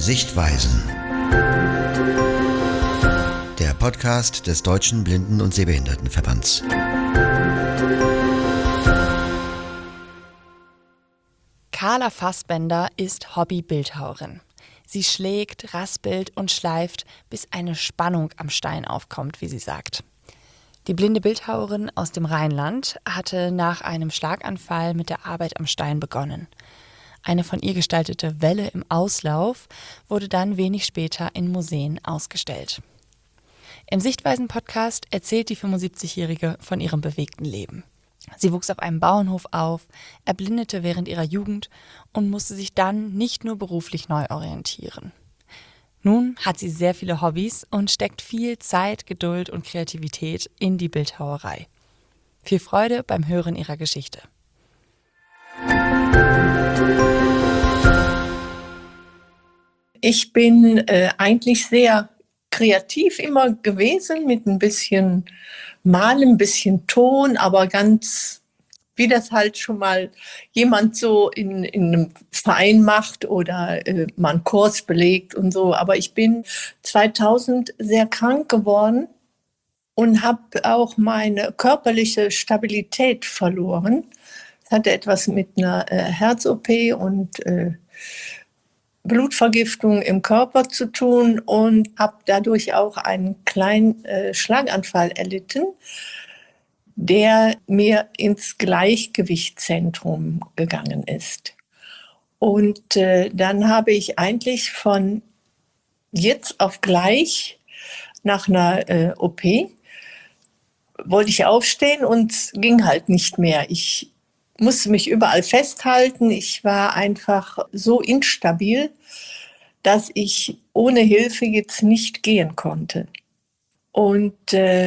Sichtweisen. Der Podcast des Deutschen Blinden- und Sehbehindertenverbands. Carla Fassbender ist Hobby-Bildhauerin. Sie schlägt, raspelt und schleift, bis eine Spannung am Stein aufkommt, wie sie sagt. Die blinde Bildhauerin aus dem Rheinland hatte nach einem Schlaganfall mit der Arbeit am Stein begonnen. Eine von ihr gestaltete Welle im Auslauf wurde dann wenig später in Museen ausgestellt. Im Sichtweisen-Podcast erzählt die 75-Jährige von ihrem bewegten Leben. Sie wuchs auf einem Bauernhof auf, erblindete während ihrer Jugend und musste sich dann nicht nur beruflich neu orientieren. Nun hat sie sehr viele Hobbys und steckt viel Zeit, Geduld und Kreativität in die Bildhauerei. Viel Freude beim Hören ihrer Geschichte. Ich bin eigentlich sehr kreativ immer gewesen, mit ein bisschen Malen, ein bisschen Ton, aber ganz, wie das halt schon mal jemand so in einem Verein macht oder mal einen Kurs belegt und so. Aber ich bin 2000 sehr krank geworden und habe auch meine körperliche Stabilität verloren. Es hatte etwas mit einer Herz-OP und Blutvergiftung im Körper zu tun und habe dadurch auch einen kleinen Schlaganfall erlitten, der mir ins Gleichgewichtszentrum gegangen ist. Und dann habe ich eigentlich von jetzt auf gleich nach einer OP wollte ich aufstehen und es ging halt nicht mehr. Ich musste mich überall festhalten. Ich war einfach so instabil, dass ich ohne Hilfe jetzt nicht gehen konnte. Und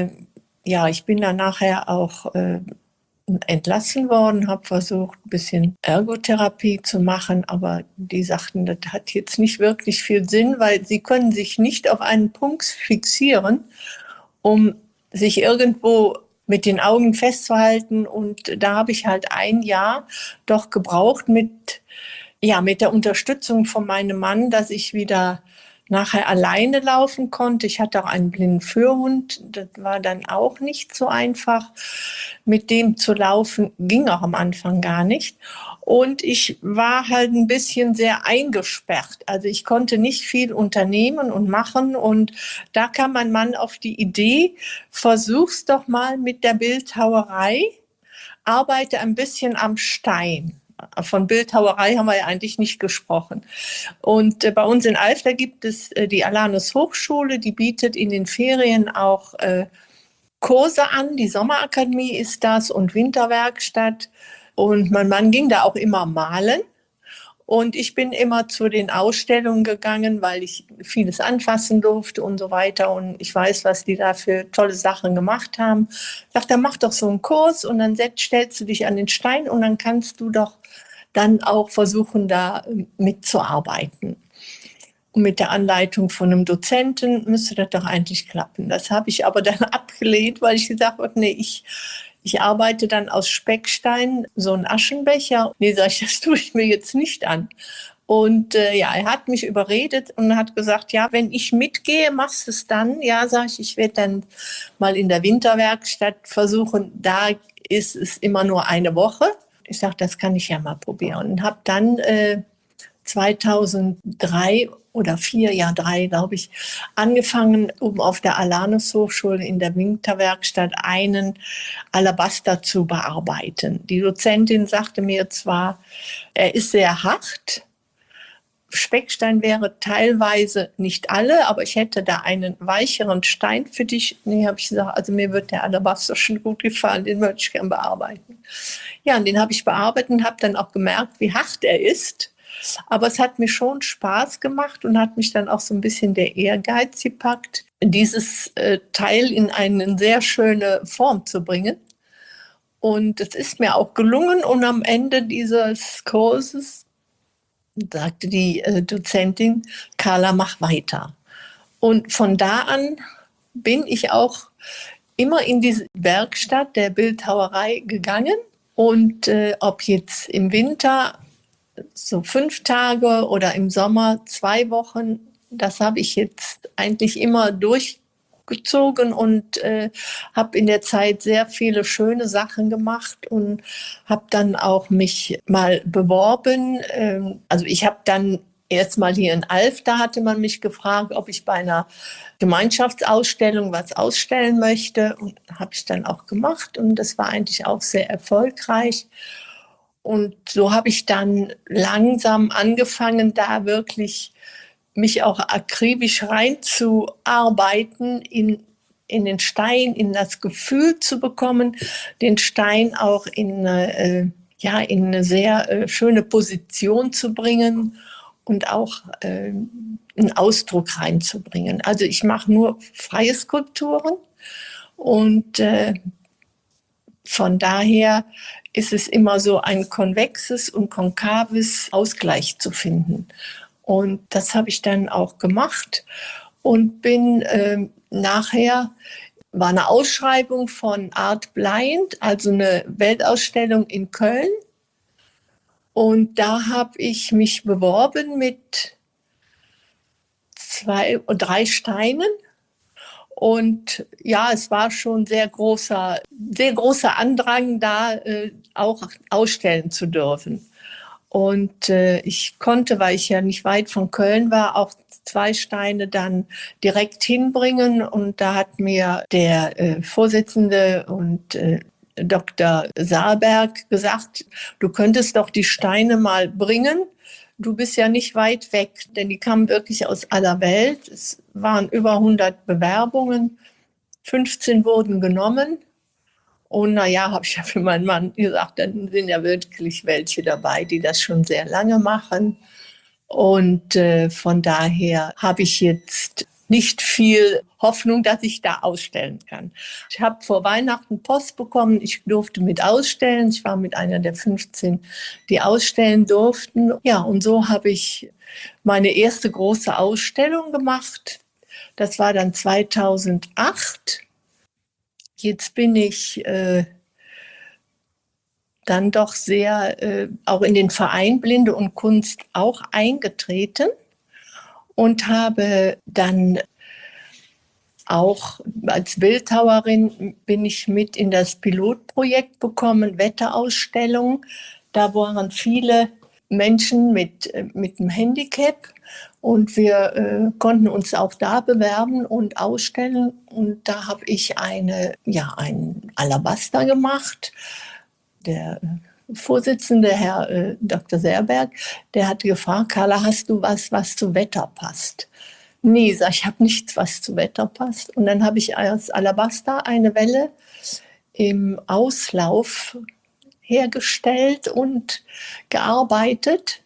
ich bin dann nachher auch entlassen worden, habe versucht, ein bisschen Ergotherapie zu machen, aber die sagten, das hat jetzt nicht wirklich viel Sinn, weil sie können sich nicht auf einen Punkt fixieren, um sich irgendwo mit den Augen festzuhalten. Und da habe ich halt ein Jahr doch gebraucht mit der Unterstützung von meinem Mann, dass ich wieder nachher alleine laufen konnte. Ich hatte auch einen blinden Führhund. Das war dann auch nicht so einfach. Mit dem zu laufen ging auch am Anfang gar nicht. Und ich war halt ein bisschen sehr eingesperrt. Also ich konnte nicht viel unternehmen und machen. Und da kam mein Mann auf die Idee, versuch's doch mal mit der Bildhauerei. Arbeite ein bisschen am Stein. Von Bildhauerei haben wir ja eigentlich nicht gesprochen. Und bei uns in Alfter gibt es die Alanus Hochschule, die bietet in den Ferien auch Kurse an. Die Sommerakademie ist das und Winterwerkstatt. Und mein Mann ging da auch immer malen. Und ich bin immer zu den Ausstellungen gegangen, weil ich vieles anfassen durfte und so weiter. Und ich weiß, was die da für tolle Sachen gemacht haben. Ich dachte, mach doch so einen Kurs und dann stellst du dich an den Stein und dann kannst du doch dann auch versuchen, da mitzuarbeiten. Und mit der Anleitung von einem Dozenten müsste das doch eigentlich klappen. Das habe ich aber dann abgelehnt, weil ich gesagt habe, nee, ich arbeite dann aus Speckstein, so ein Aschenbecher. Nee, sag ich, das tue ich mir jetzt nicht an. Und er hat mich überredet und hat gesagt, ja, wenn ich mitgehe, machst du es dann? Ja, sag ich werde dann mal in der Winterwerkstatt versuchen. Da ist es immer nur eine Woche. Ich sage, das kann ich ja mal probieren. Und habe dann 2003 oder 4, ja 3, glaube ich, angefangen, um auf der Alanus Hochschule in der Winterwerkstatt einen Alabaster zu bearbeiten. Die Dozentin sagte mir zwar, er ist sehr hart, Speckstein wäre teilweise nicht alle, aber ich hätte da einen weicheren Stein für dich. Nee, habe ich gesagt, also mir wird der Alabaster schon gut gefallen, den möchte ich gerne bearbeiten. Ja, und den habe ich bearbeitet und habe dann auch gemerkt, wie hart er ist. Aber es hat mir schon Spaß gemacht und hat mich dann auch so ein bisschen der Ehrgeiz gepackt, dieses Teil in eine sehr schöne Form zu bringen. Und es ist mir auch gelungen und am Ende dieses Kurses sagte die Dozentin, Carla, mach weiter. Und von da an bin ich auch immer in diese Werkstatt der Bildhauerei gegangen. Und ob jetzt im Winter so 5 Tage oder im Sommer 2 Wochen. Das habe ich jetzt eigentlich immer durchgezogen und habe in der Zeit sehr viele schöne Sachen gemacht und habe dann auch mich mal beworben. Also ich habe dann erstmal hier in Alf, da hatte man mich gefragt, ob ich bei einer Gemeinschaftsausstellung was ausstellen möchte. Und habe ich dann auch gemacht. Und das war eigentlich auch sehr erfolgreich. Und so habe ich dann langsam angefangen, da wirklich mich auch akribisch reinzuarbeiten in den Stein, in das Gefühl zu bekommen, den Stein auch in eine sehr schöne Position zu bringen und auch einen Ausdruck reinzubringen. Also ich mache nur freie Skulpturen und von daher ist es immer so ein konvexes und konkaves Ausgleich zu finden. Und das habe ich dann auch gemacht und bin nachher, war eine Ausschreibung von Art Blind, also eine Weltausstellung in Köln. Und da habe ich mich beworben mit 2 oder 3 Steinen. Und ja, es war schon sehr großer Andrang da, auch ausstellen zu dürfen. Und ich konnte, weil ich ja nicht weit von Köln war, auch 2 Steine dann direkt hinbringen. Und da hat mir der Vorsitzende und Dr. Saarberg gesagt, du könntest doch die Steine mal bringen. Du bist ja nicht weit weg, denn die kamen wirklich aus aller Welt. Es waren über 100 Bewerbungen, 15 wurden genommen. Und naja, habe ich ja für meinen Mann gesagt, dann sind ja wirklich welche dabei, die das schon sehr lange machen. Und von daher habe ich jetzt nicht viel Hoffnung, dass ich da ausstellen kann. Ich habe vor Weihnachten Post bekommen, ich durfte mit ausstellen. Ich war mit einer der 15, die ausstellen durften. Ja, und so habe ich meine erste große Ausstellung gemacht. Das war dann 2008. Jetzt bin ich dann doch sehr auch in den Verein Blinde und Kunst auch eingetreten und habe dann auch als Bildhauerin bin ich mit in das Pilotprojekt bekommen, Wetterausstellung. Da waren viele Menschen mit einem Handicap und wir konnten uns auch da bewerben und ausstellen. Und da habe ich einen Alabaster gemacht. Der Vorsitzende, Herr Dr. Serberg, der hat gefragt, Carla, hast du was zu Wetter passt? Nee, sag ich, habe nichts, was zu Wetter passt. Und dann habe ich als Alabaster eine Welle im Auslauf hergestellt und gearbeitet.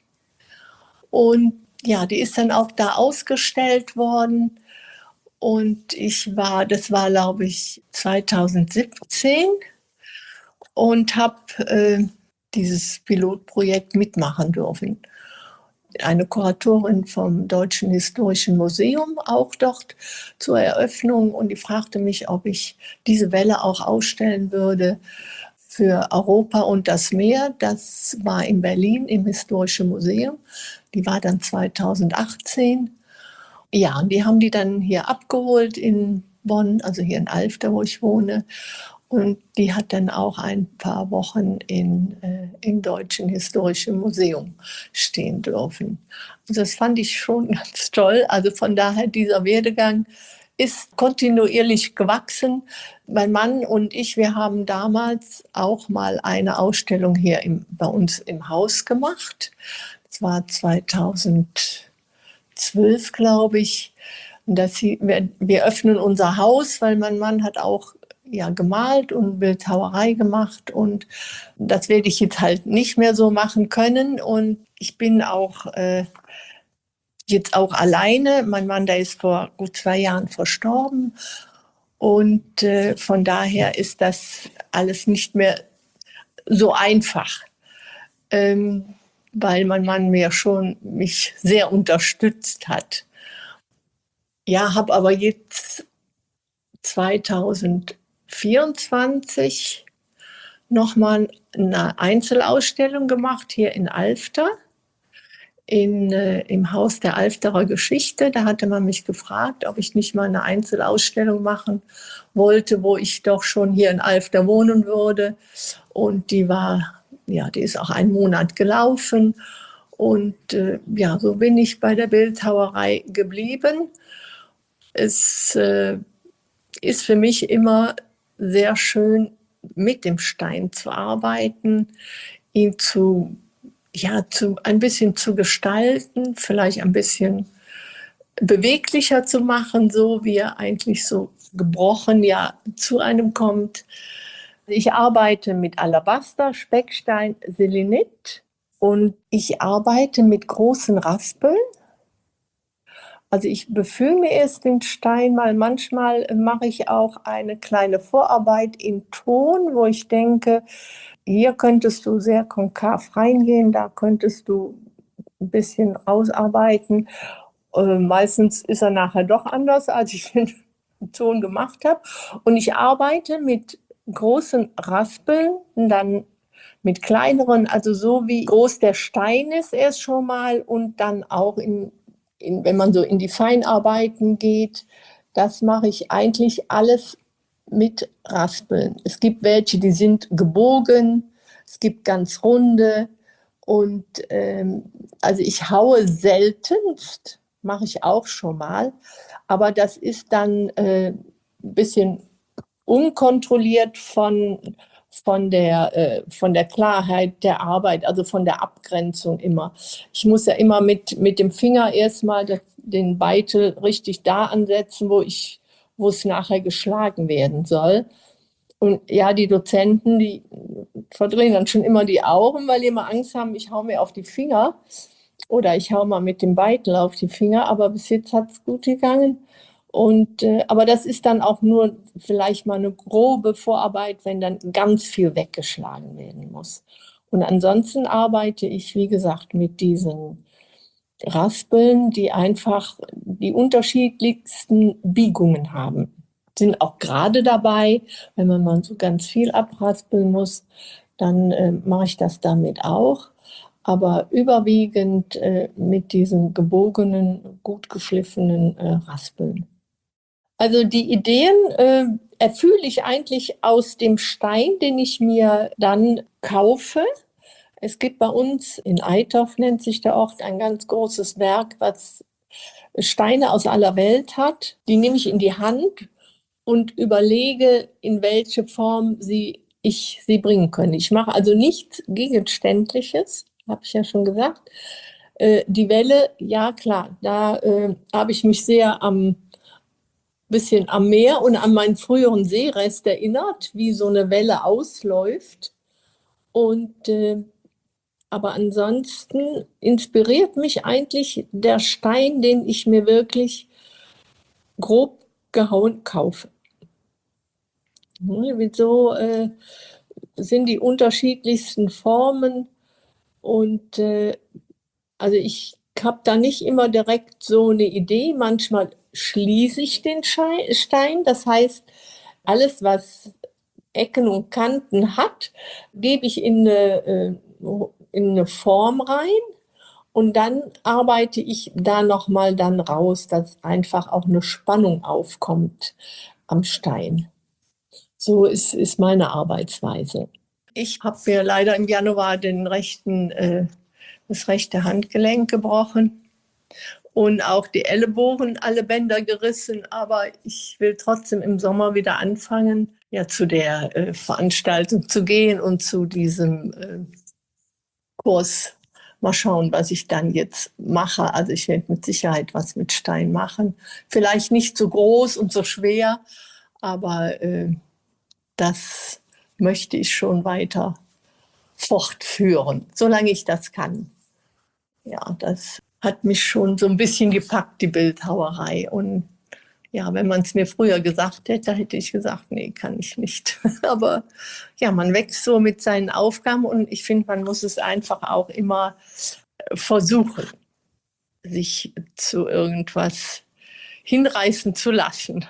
Und ja, die ist dann auch da ausgestellt worden. Und das war, glaube ich, 2017 und habe dieses Pilotprojekt mitmachen dürfen. Eine Kuratorin vom Deutschen Historischen Museum auch dort zur Eröffnung und die fragte mich, ob ich diese Welle auch ausstellen würde für Europa und das Meer. Das war in Berlin im Historischen Museum. Die war dann 2018. Ja, und die haben die dann hier abgeholt in Bonn, also hier in Alfter, wo ich wohne. Und die hat dann auch ein paar Wochen im Deutschen Historischen Museum stehen dürfen. Also das fand ich schon ganz toll. Also von daher, dieser Werdegang ist kontinuierlich gewachsen. Mein Mann und ich, wir haben damals auch mal eine Ausstellung hier bei uns im Haus gemacht. Das war 2012, glaube ich. Und wir öffnen unser Haus, weil mein Mann hat auch gemalt und Bildhauerei gemacht und das werde ich jetzt halt nicht mehr so machen können und ich bin auch jetzt auch alleine. Mein Mann, der ist vor gut 2 Jahren verstorben und von daher ist das alles nicht mehr so einfach, weil mein Mann mich sehr unterstützt hat. Ja, habe aber jetzt 2024 nochmal eine Einzelausstellung gemacht hier in Alfter. im Haus der Alfterer Geschichte. Da hatte man mich gefragt, ob ich nicht mal eine Einzelausstellung machen wollte, wo ich doch schon hier in Alfter wohnen würde. Und die ist auch einen Monat gelaufen. Und so bin ich bei der Bildhauerei geblieben. Es ist für mich immer sehr schön, mit dem Stein zu arbeiten, ihn ein bisschen zu gestalten, vielleicht ein bisschen beweglicher zu machen, so wie er eigentlich so gebrochen zu einem kommt. Ich arbeite mit Alabaster, Speckstein, Selenit und ich arbeite mit großen Raspeln. Also ich befülle mir erst den Stein, weil manchmal mache ich auch eine kleine Vorarbeit in Ton, wo ich denke, hier könntest du sehr konkav reingehen, da könntest du ein bisschen rausarbeiten. Meistens ist er nachher doch anders, als ich den Ton gemacht habe. Und ich arbeite mit großen Raspeln, dann mit kleineren, also so wie groß der Stein ist erst schon mal und dann auch wenn man so in die Feinarbeiten geht, das mache ich eigentlich alles mit Raspeln. Es gibt welche, die sind gebogen, es gibt ganz runde und also ich haue seltenst, mache ich auch schon mal, aber das ist dann ein bisschen unkontrolliert von der Klarheit der Arbeit, also von der Abgrenzung immer. Ich muss ja immer mit dem Finger erstmal den Beitel richtig da ansetzen, wo es nachher geschlagen werden soll. Und ja, die Dozenten, die verdrehen dann schon immer die Augen, weil die immer Angst haben, ich hau mir auf die Finger oder ich hau mal mit dem Beitel auf die Finger. Aber bis jetzt hat es gut gegangen. Aber das ist dann auch nur vielleicht mal eine grobe Vorarbeit, wenn dann ganz viel weggeschlagen werden muss. Und ansonsten arbeite ich, wie gesagt, mit diesen Raspeln, die einfach die unterschiedlichsten Biegungen haben. Sind auch gerade dabei, wenn man mal so ganz viel abraspeln muss, dann mache ich das damit auch. Aber überwiegend mit diesen gebogenen, gut geschliffenen Raspeln. Also die Ideen erfülle ich eigentlich aus dem Stein, den ich mir dann kaufe. Es gibt bei uns in Eitorf, nennt sich der Ort, ein ganz großes Werk, was Steine aus aller Welt hat. Die nehme ich in die Hand und überlege, in welche Form ich sie bringen kann. Ich mache also nichts Gegenständliches, habe ich ja schon gesagt. Die Welle, ja klar, da habe ich mich sehr bisschen am Meer und an meinen früheren Seerest erinnert, wie so eine Welle ausläuft. Aber ansonsten inspiriert mich eigentlich der Stein, den ich mir wirklich grob gehauen kaufe. So sind die unterschiedlichsten Formen und also ich habe da nicht immer direkt so eine Idee. Manchmal schließe ich den Stein. Das heißt, alles, was Ecken und Kanten hat, gebe ich in eine Form rein. Und dann arbeite ich da nochmal dann raus, dass einfach auch eine Spannung aufkommt am Stein. So ist meine Arbeitsweise. Ich habe mir leider im Januar das rechte Handgelenk gebrochen und auch die Ellenbogen, alle Bänder gerissen. Aber ich will trotzdem im Sommer wieder anfangen, zu der Veranstaltung zu gehen und zu diesem Kurs. Mal schauen, was ich dann jetzt mache. Also ich werde mit Sicherheit was mit Stein machen. Vielleicht nicht so groß und so schwer, aber das möchte ich schon weiter fortführen, solange ich das kann. Ja, das hat mich schon so ein bisschen gepackt, die Bildhauerei. Und ja, wenn man es mir früher gesagt hätte, hätte ich gesagt, nee, kann ich nicht. Aber ja, man wächst so mit seinen Aufgaben und ich finde, man muss es einfach auch immer versuchen, sich zu irgendwas hinreißen zu lassen.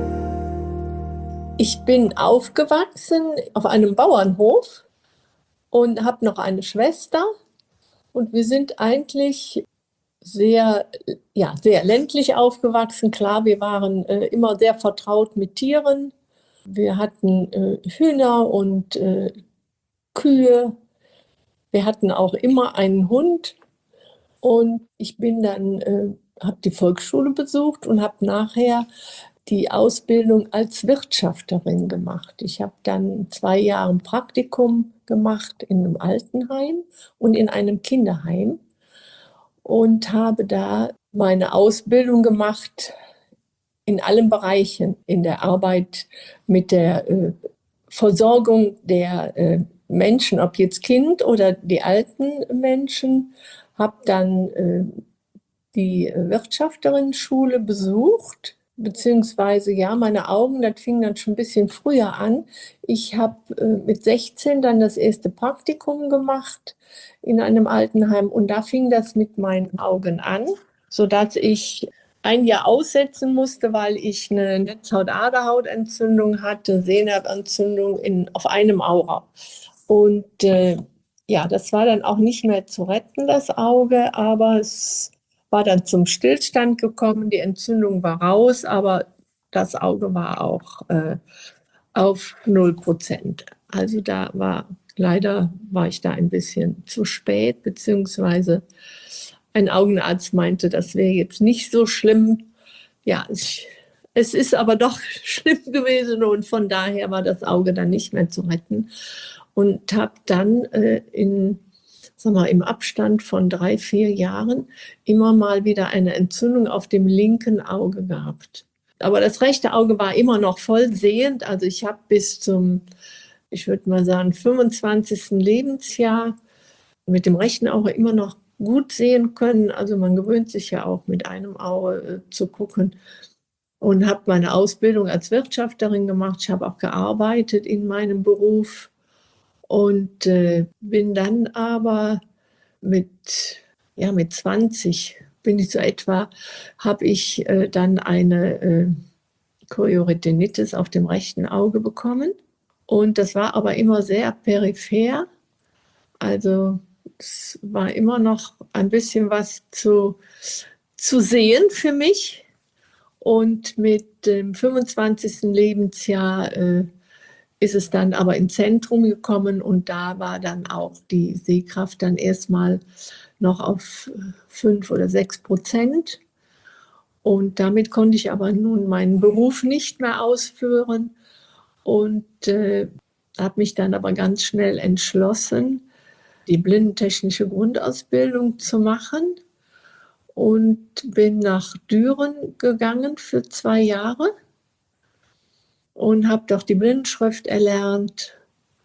Ich bin aufgewachsen auf einem Bauernhof und habe noch eine Schwester. Und wir sind eigentlich sehr, ja, sehr ländlich aufgewachsen. Klar, wir waren immer sehr vertraut mit Tieren. Wir hatten Hühner und Kühe. Wir hatten auch immer einen Hund. Und ich bin dann, habe die Volksschule besucht und habe nachher die Ausbildung als Wirtschafterin gemacht. Ich habe dann 2 Jahre ein Praktikum gemacht in einem Altenheim und in einem Kinderheim und habe da meine Ausbildung gemacht in allen Bereichen, in der Arbeit mit der Versorgung der Menschen, ob jetzt Kind oder die alten Menschen, habe dann die Wirtschafterinnenschule besucht, beziehungsweise ja, meine Augen, das fing dann schon ein bisschen früher an. Ich habe mit 16 dann das erste Praktikum gemacht in einem Altenheim und da fing das mit meinen Augen an, sodass ich ein Jahr aussetzen musste, weil ich eine Netzhaut-Aderhautentzündung hatte, Sehnerventzündung auf einem Auge. Und ja, das war dann auch nicht mehr zu retten, das Auge, aber es war dann zum Stillstand gekommen. Die Entzündung war raus, aber das Auge war auch auf 0%. Also leider war ich da ein bisschen zu spät, beziehungsweise ein Augenarzt meinte, das wäre jetzt nicht so schlimm. Ja, es ist aber doch schlimm gewesen und von daher war das Auge dann nicht mehr zu retten. Und habe dann im Abstand von 3, 4 Jahren immer mal wieder eine Entzündung auf dem linken Auge gehabt. Aber das rechte Auge war immer noch voll sehend. Also ich habe bis zum, ich würde mal sagen, 25. Lebensjahr mit dem rechten Auge immer noch gut sehen können. Also man gewöhnt sich ja auch mit einem Auge zu gucken. Und habe meine Ausbildung als Wirtschafterin gemacht. Ich habe auch gearbeitet in meinem Beruf und bin dann aber mit 20 bin ich so etwa, habe ich dann eine Chorioretinitis auf dem rechten Auge bekommen. Und das war aber immer sehr peripher. Also es war immer noch ein bisschen was zu sehen für mich. Und mit dem 25. Lebensjahr ist es dann aber ins Zentrum gekommen und da war dann auch die Sehkraft dann erstmal noch auf 5 oder 6%. Und damit konnte ich aber nun meinen Beruf nicht mehr ausführen und habe mich dann aber ganz schnell entschlossen, die blindentechnische Grundausbildung zu machen und bin nach Düren gegangen für 2 Jahre und habe dort die Blindenschrift erlernt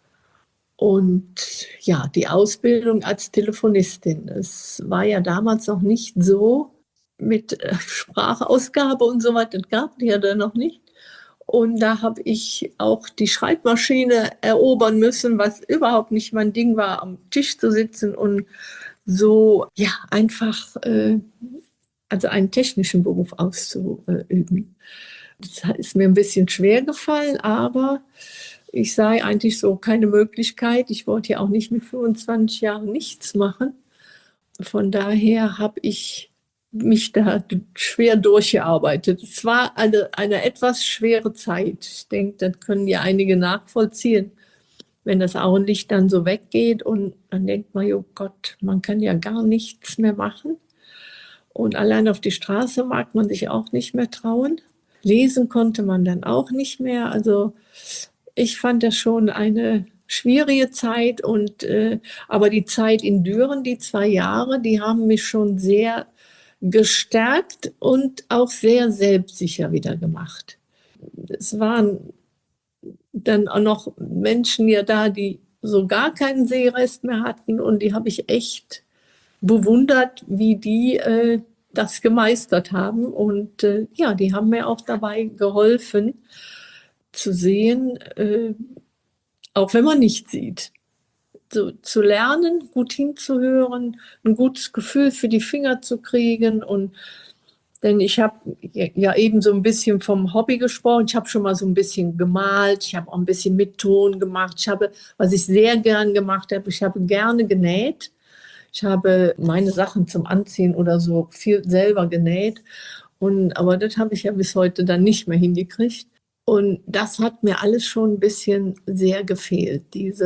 und ja, die Ausbildung als Telefonistin. Es war ja damals noch nicht so mit Sprachausgabe und so weiter, das gab es ja dann noch nicht. Und da habe ich auch die Schreibmaschine erobern müssen, was überhaupt nicht mein Ding war, am Tisch zu sitzen und so, ja, einfach also einen technischen Beruf auszuüben. Das ist mir ein bisschen schwer gefallen, aber ich sah eigentlich so keine Möglichkeit. Ich wollte ja auch nicht mit 25 Jahren nichts machen. Von daher habe ich mich da schwer durchgearbeitet. Es war eine etwas schwere Zeit. Ich denke, das können ja einige nachvollziehen, wenn das Augenlicht dann so weggeht und dann denkt man, oh Gott, man kann ja gar nichts mehr machen. Und allein auf die Straße mag man sich auch nicht mehr trauen. Lesen konnte man dann auch nicht mehr. Also ich fand das schon eine schwierige Zeit. Aber die Zeit in Düren, die 2 Jahre, die haben mich schon sehr gestärkt und auch sehr selbstsicher wieder gemacht. Es waren dann auch noch Menschen ja da, die so gar keinen Sehrest mehr hatten und die habe ich echt bewundert, wie die das gemeistert haben und ja, die haben mir auch dabei geholfen zu sehen, auch wenn man nicht sieht. So, zu lernen, gut hinzuhören, ein gutes Gefühl für die Finger zu kriegen und Denn ich habe ja eben so ein bisschen vom Hobby gesprochen. Ich habe schon mal so ein bisschen gemalt. Ich habe auch ein bisschen mit Ton gemacht. Was ich sehr gern gemacht habe, ich habe gerne genäht. Ich habe meine Sachen zum Anziehen oder so viel selber genäht. Aber das habe ich ja bis heute dann nicht mehr hingekriegt. Und das hat mir alles schon ein bisschen sehr gefehlt.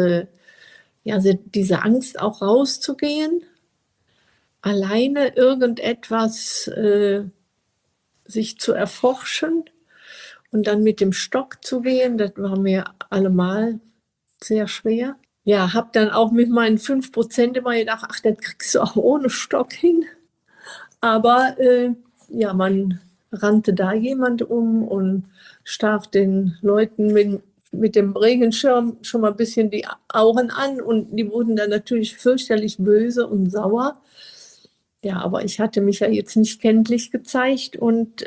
Diese Angst auch rauszugehen, alleine irgendetwas sich zu erforschen und dann mit dem Stock zu gehen, das war mir allemal sehr schwer. Ja, habe dann auch mit meinen 5% immer gedacht, ach, das kriegst du auch ohne Stock hin. Aber ja, man rannte da jemand um und stach den Leuten mit dem Regenschirm schon mal ein bisschen die Augen an und die wurden dann natürlich fürchterlich böse und sauer. Ja, aber ich hatte mich ja jetzt nicht kenntlich gezeigt und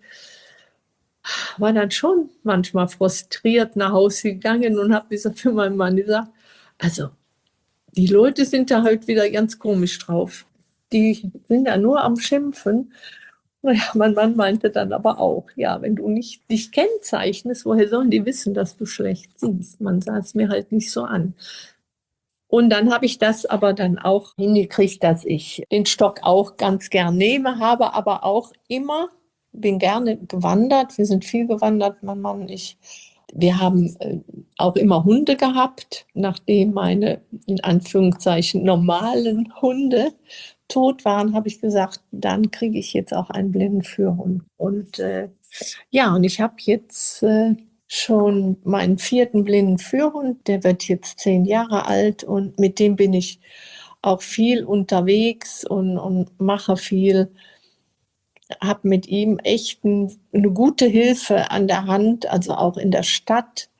war dann schon manchmal frustriert nach Hause gegangen und habe gesagt für meinen Mann gesagt, also die Leute sind da heute wieder ganz komisch drauf. Die sind da nur am Schimpfen. Naja, mein Mann meinte dann aber auch, ja, wenn du nicht dich kennzeichnest, woher sollen die wissen, dass du schlecht siehst? Man sah es mir halt nicht so an. Und dann habe ich das aber dann auch hingekriegt, dass ich den Stock auch ganz gern nehme, habe aber auch immer, bin gerne gewandert. Wir sind viel gewandert, mein Mann und ich. Wir haben auch immer Hunde gehabt, nachdem meine, in Anführungszeichen, normalen Hunde tot waren, habe ich gesagt, dann kriege ich jetzt auch einen Blindenführhund. Und und ich habe jetzt schon meinen 4. Blindenführhund, der wird jetzt 10 Jahre alt und mit dem bin ich auch viel unterwegs und mache viel. Habe mit ihm echt eine gute Hilfe an der Hand, also auch in der Stadt.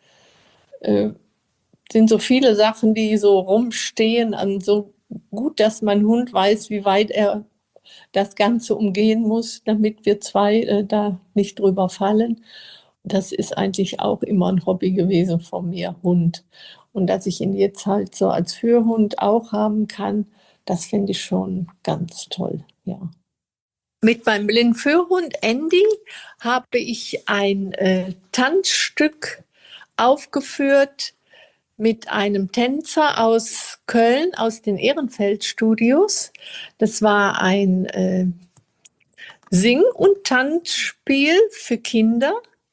Sind so viele Sachen, die so rumstehen, so gut, dass mein Hund weiß, wie weit er das Ganze umgehen muss, damit wir zwei da nicht drüber fallen. Das ist eigentlich auch immer ein Hobby gewesen von mir, Hund. Und dass ich ihn jetzt halt so als Führhund auch haben kann, das finde ich schon ganz toll, ja. Mit meinem Blindenführhund Andy habe ich ein Tanzstück aufgeführt mit einem Tänzer aus Köln, aus den Ehrenfeld-Studios. Das war ein Sing- und Tanzspiel für Kinder.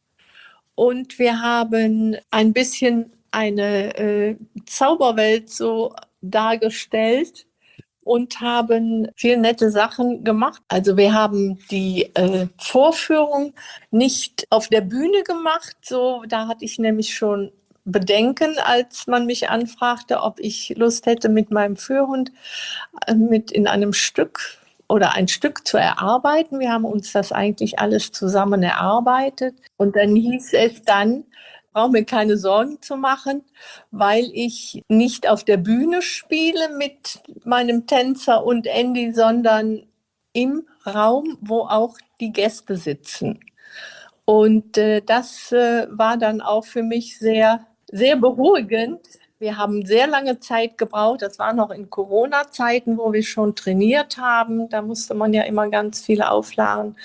Und wir haben ein bisschen eine Zauberwelt so dargestellt und haben viel nette Sachen gemacht. Also wir haben die Vorführung nicht auf der Bühne gemacht. So, da hatte ich nämlich schon Bedenken, als man mich anfragte, ob ich Lust hätte, mit meinem Führhund mit in einem Stück oder ein Stück zu erarbeiten. Wir haben uns das eigentlich alles zusammen erarbeitet. Und dann hieß es dann, brauche mir keine Sorgen zu machen, weil ich nicht auf der Bühne spiele mit meinem Tänzer und Andy, sondern im Raum, wo auch die Gäste sitzen. Und das war dann auch für mich sehr, sehr beruhigend. Wir haben sehr lange Zeit gebraucht. Das war noch in Corona-Zeiten, wo wir schon trainiert haben. Da musste man ja immer ganz viele Auflagen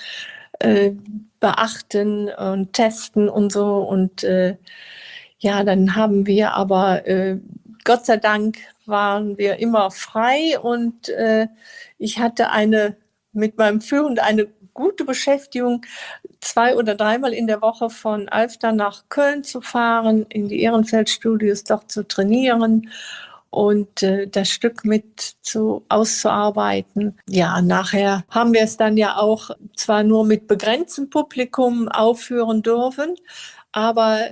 beachten und testen und so. Und dann haben wir aber, Gott sei Dank waren wir immer frei und ich hatte mit meinem Führhund eine gute Beschäftigung, 2 oder 3-mal in der Woche von Alfter nach Köln zu fahren, in die Ehrenfeld-Studios dort zu trainieren und das Stück auszuarbeiten. Ja, nachher haben wir es dann ja auch zwar nur mit begrenztem Publikum aufführen dürfen, aber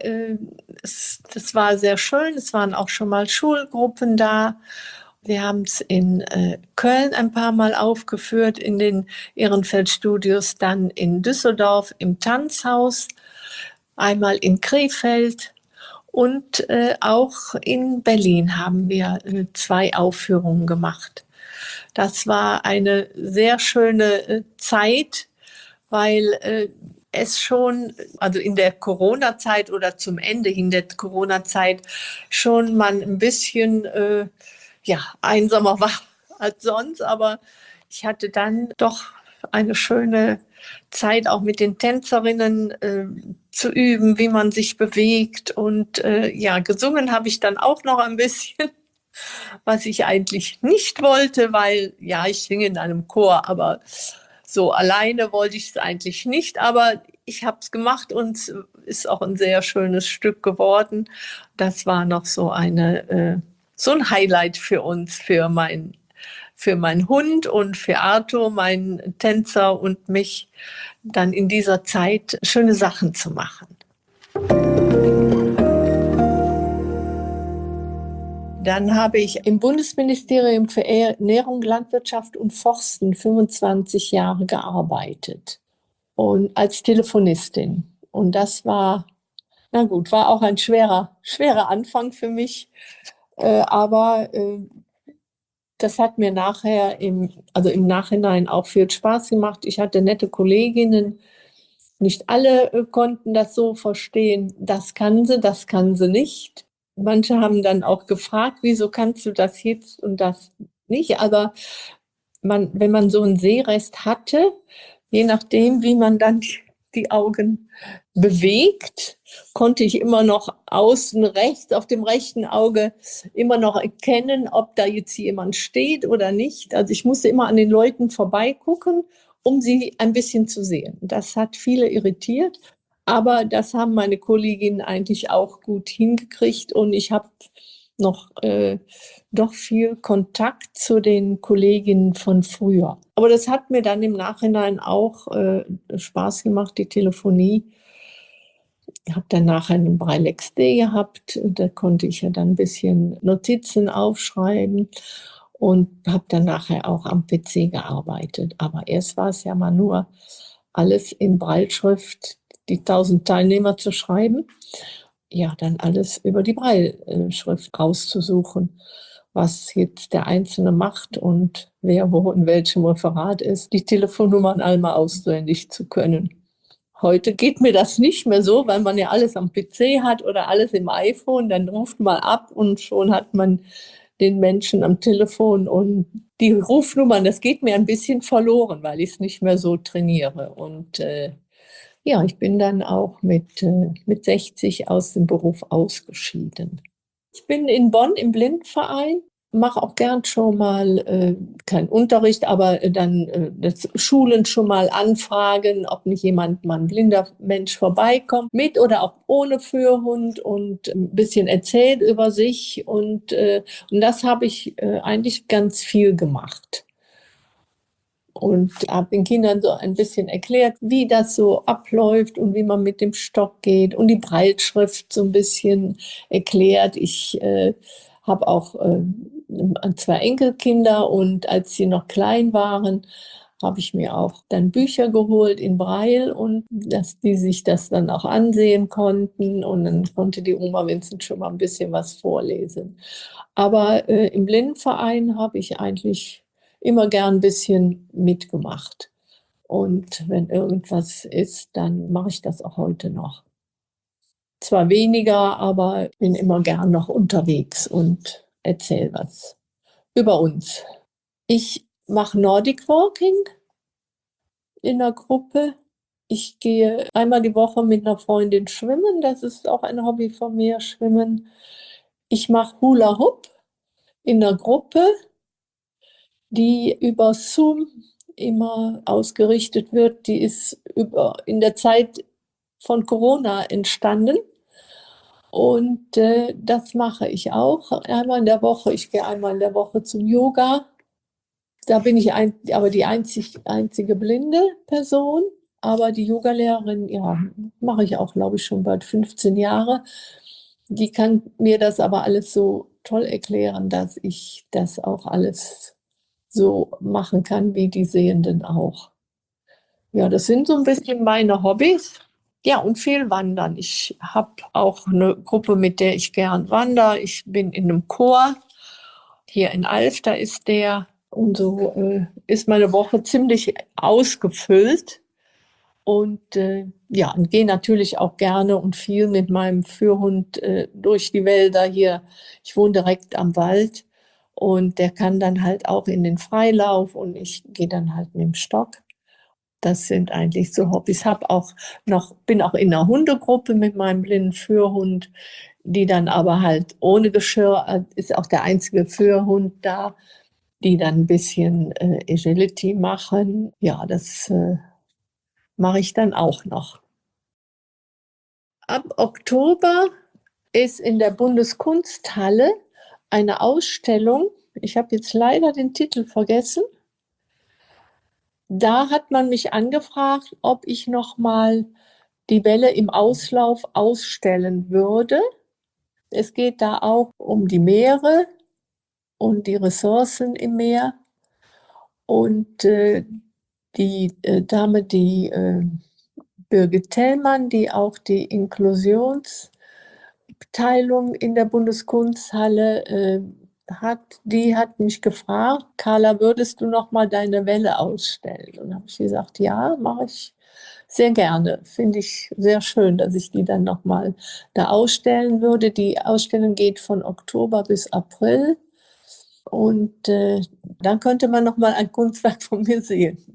das war sehr schön. Es waren auch schon mal Schulgruppen da. Wir haben es in Köln ein paar Mal aufgeführt, in den Ehrenfeld-Studios, dann in Düsseldorf im Tanzhaus, einmal in Krefeld und auch in Berlin haben wir 2 Aufführungen gemacht. Das war eine sehr schöne Zeit, weil es schon, also in der Corona-Zeit oder zum Ende hin der Corona-Zeit schon man ein bisschen einsamer war als sonst, aber ich hatte dann doch eine schöne Zeit auch mit den Tänzerinnen zu üben, wie man sich bewegt. Und ja, gesungen habe ich dann auch noch ein bisschen, was ich eigentlich nicht wollte, weil ja, ich singe in einem Chor, aber so alleine wollte ich es eigentlich nicht. Aber ich habe es gemacht und es ist auch ein sehr schönes Stück geworden. Das war noch so so ein Highlight für uns, für meinen Hund und für Arthur, meinen Tänzer und mich, dann in dieser Zeit schöne Sachen zu machen. Dann habe ich im Bundesministerium für Ernährung, Landwirtschaft und Forsten 25 Jahre gearbeitet und als Telefonistin. Und das war, na gut, war auch ein schwerer Anfang für mich, aber das hat mir nachher im Nachhinein auch viel Spaß gemacht. Ich hatte nette Kolleginnen. Nicht alle konnten das so verstehen. Das kann sie nicht. Manche haben dann auch gefragt, wieso kannst du das jetzt und das nicht? Aber wenn man so einen Sehrest hatte, je nachdem, wie man dann die Augen bewegt, konnte ich immer noch außen rechts auf dem rechten Auge immer noch erkennen, ob da jetzt jemand steht oder nicht. Also ich musste immer an den Leuten vorbeigucken, um sie ein bisschen zu sehen. Das hat viele irritiert, aber das haben meine Kolleginnen eigentlich auch gut hingekriegt und ich habe noch doch viel Kontakt zu den Kolleginnen von früher. Aber das hat mir dann im Nachhinein auch Spaß gemacht, die Telefonie. Ich habe dann nachher einen Braille XD gehabt, da konnte ich ja dann ein bisschen Notizen aufschreiben und habe dann nachher auch am PC gearbeitet. Aber erst war es ja mal nur alles in Brailleschrift, die 1000 Teilnehmer zu schreiben. Ja, dann alles über die Brailleschrift rauszusuchen, was jetzt der Einzelne macht und wer wo in welchem Referat ist, die Telefonnummern einmal auswendig zu können. Heute geht mir das nicht mehr so, weil man ja alles am PC hat oder alles im iPhone, dann ruft man ab und schon hat man den Menschen am Telefon und die Rufnummern, das geht mir ein bisschen verloren, weil ich es nicht mehr so trainiere. Und ja, ich bin dann auch mit 60 aus dem Beruf ausgeschieden. Ich bin in Bonn im Blindenverein, mache auch gern schon mal keinen Unterricht, aber dann Schulen schon mal anfragen, ob nicht mal ein blinder Mensch vorbeikommt, mit oder auch ohne Führhund und ein bisschen erzählt über sich. Und das habe ich eigentlich ganz viel gemacht. Und habe den Kindern so ein bisschen erklärt, wie das so abläuft und wie man mit dem Stock geht und die Breitschrift so ein bisschen erklärt. Ich habe auch 2 Enkelkinder und als sie noch klein waren, habe ich mir auch dann Bücher geholt in Braille und dass die sich das dann auch ansehen konnten und dann konnte die Oma Vincent schon mal ein bisschen was vorlesen. Aber im Blindenverein habe ich eigentlich immer gern ein bisschen mitgemacht. Und wenn irgendwas ist, dann mache ich das auch heute noch. Zwar weniger, aber bin immer gern noch unterwegs und erzähle was über uns. Ich mache Nordic Walking in der Gruppe. Ich gehe einmal die Woche mit einer Freundin schwimmen. Das ist auch ein Hobby von mir, Schwimmen. Ich mache Hula Hoop in der Gruppe, die über Zoom immer ausgerichtet wird. Die ist in der Zeit von Corona entstanden. Und das mache ich auch einmal in der Woche. Ich gehe einmal in der Woche zum Yoga. Da bin ich aber die einzige blinde Person. Aber die Yogalehrerin, ja, mache ich auch, glaube ich, schon bald 15 Jahre. Die kann mir das aber alles so toll erklären, dass ich das auch alles so machen kann, wie die Sehenden auch. Ja, das sind so ein bisschen meine Hobbys. Ja, und viel wandern. Ich habe auch eine Gruppe, mit der ich gern wandere. Ich bin in einem Chor. Hier in Alfter ist der. Und so ist meine Woche ziemlich ausgefüllt. Und ja, und gehe natürlich auch gerne und viel mit meinem Führhund durch die Wälder hier. Ich wohne direkt am Wald und der kann dann halt auch in den Freilauf und ich gehe dann halt mit dem Stock. Das sind eigentlich so Hobbys. Bin auch in einer Hundegruppe mit meinem blinden Führhund, die dann aber halt ohne Geschirr, ist auch der einzige Führhund da, die dann ein bisschen Agility machen. Ja, das mache ich dann auch noch. Ab Oktober ist in der Bundeskunsthalle eine Ausstellung. Ich habe jetzt leider den Titel vergessen. Da hat man mich angefragt, ob ich noch mal die Welle im Auslauf ausstellen würde. Es geht da auch um die Meere und die Ressourcen im Meer. Und die Dame, die Birgit Thälmann, die auch die Inklusionsabteilung in der Bundeskunsthalle hat mich gefragt, Carla, würdest du noch mal deine Welle ausstellen? Und habe ich gesagt, ja, mache ich sehr gerne. Finde ich sehr schön, dass ich die dann noch mal da ausstellen würde. Die Ausstellung geht von Oktober bis April. Und dann könnte man noch mal ein Kunstwerk von mir sehen.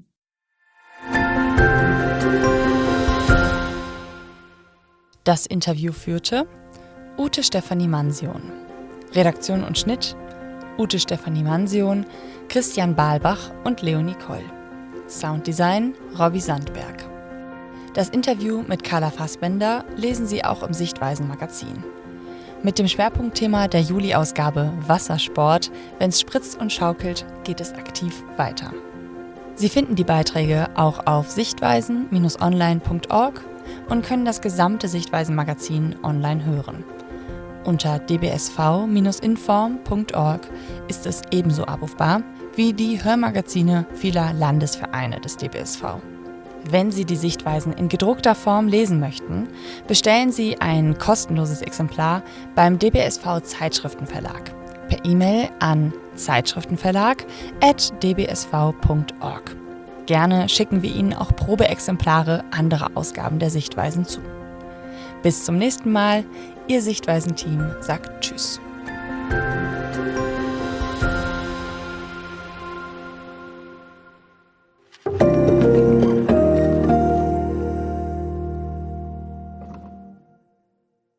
Das Interview führte Ute Stefanie Mansion. Redaktion und Schnitt Ute Stefanie Mansion, Christian Balbach und Leonie Koll. Sounddesign Robby Sandberg. Das Interview mit Carla Fassbender lesen Sie auch im Sichtweisen-Magazin. Mit dem Schwerpunktthema der Juli-Ausgabe Wassersport, wenn's spritzt und schaukelt, geht es aktiv weiter. Sie finden die Beiträge auch auf sichtweisen-online.org und können das gesamte Sichtweisen-Magazin online hören. Unter dbsv-inform.org ist es ebenso abrufbar wie die Hörmagazine vieler Landesvereine des DBSV. Wenn Sie die Sichtweisen in gedruckter Form lesen möchten, bestellen Sie ein kostenloses Exemplar beim DBSV Zeitschriftenverlag per E-Mail an zeitschriftenverlag@dbsv.org. Gerne schicken wir Ihnen auch Probeexemplare anderer Ausgaben der Sichtweisen zu. Bis zum nächsten Mal, Ihr Sichtweisen-Team sagt Tschüss.